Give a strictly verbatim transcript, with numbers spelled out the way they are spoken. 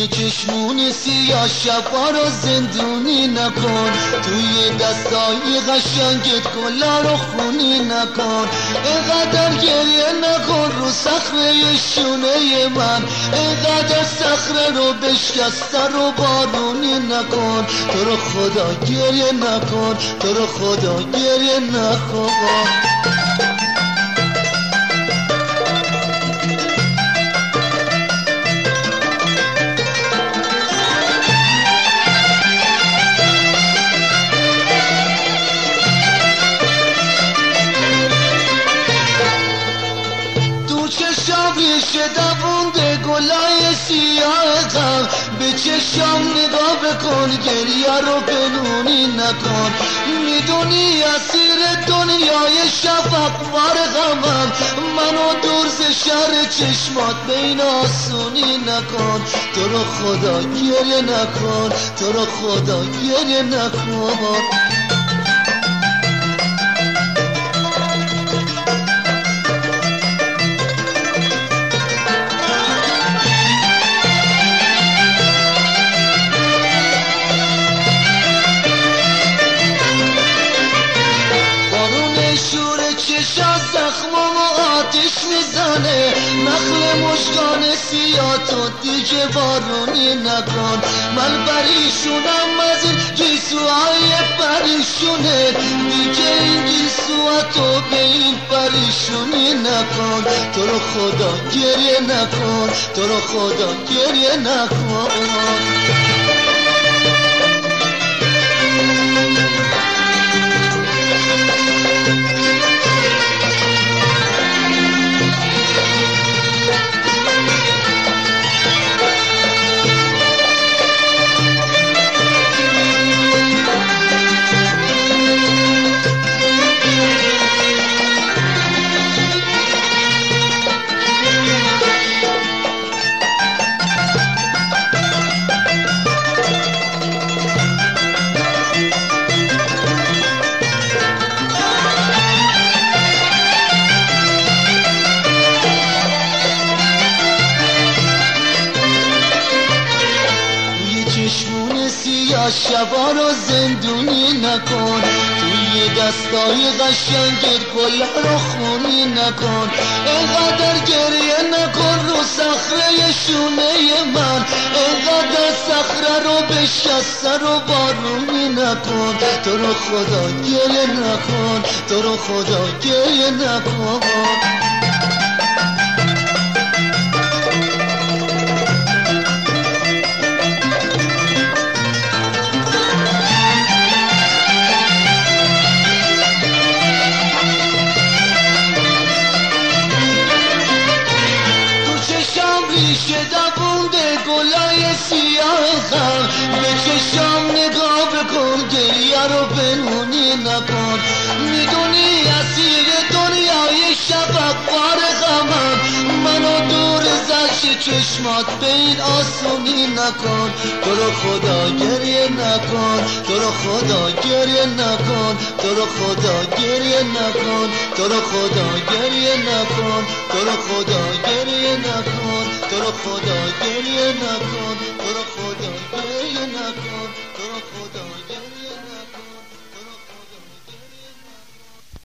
توی چشمون سیاه شبا رو زندونی نکن، توی دستای قشنگت گلا رو خونی نکن، اینقدر گریه نکن رو صخره شونه من، اینقدر صخره رو بشکسته رو بارونی نکن، تو رو خدا گریه نکن، تو رو خدا گریه نکن. چشام ریشه دوونده گلای سیاه غم، به چشام نگاه بکن گریه رو بنونی نکن، میدونی اسیر دنیای شفق وار غمم، منو دور ز شهر چشمات بین آسونی نکن، تو رو خدا گریه نکن، تو رو خدا گریه نکن. چشا زخمامو آتش میزنه، نخل مشکان سیاتو دیگه بارونی نکن، من پریشونم از این گیسوهای پریشونه، دیگه این گیسواتو به این پریشونی نکن، تو رو خدا گریه نکن، تو رو خدا گریه نکن. چشمون سیاه شبا رو زندونی نکن، توی دستای قشنگت گلا رو خونی نکن، اینقدر گریه نکن رو صخره شونه من، اینقدر صخره رو بشکسته رو بارونی نکن، تو رو خدا گریه نکن، تو رو خدا گریه نکن. ریشه دوونده گلای سیاه غم، به چشام نگاه بکن گریه رو بنونی نکن، میدونی اسیر دنیای شفق وار غمم، منو دور زش چشمات به این آسونی نکن، تو رو خدا گریه نکن، تو رو خدا گریه نکن، تو رو خدا گریه نکن، تو رو خدا گریه نکن، تو رو خدا گریه نکن، تو رو خدا گریه نکن، تو رو خدا گریه نکن، تو رو خدا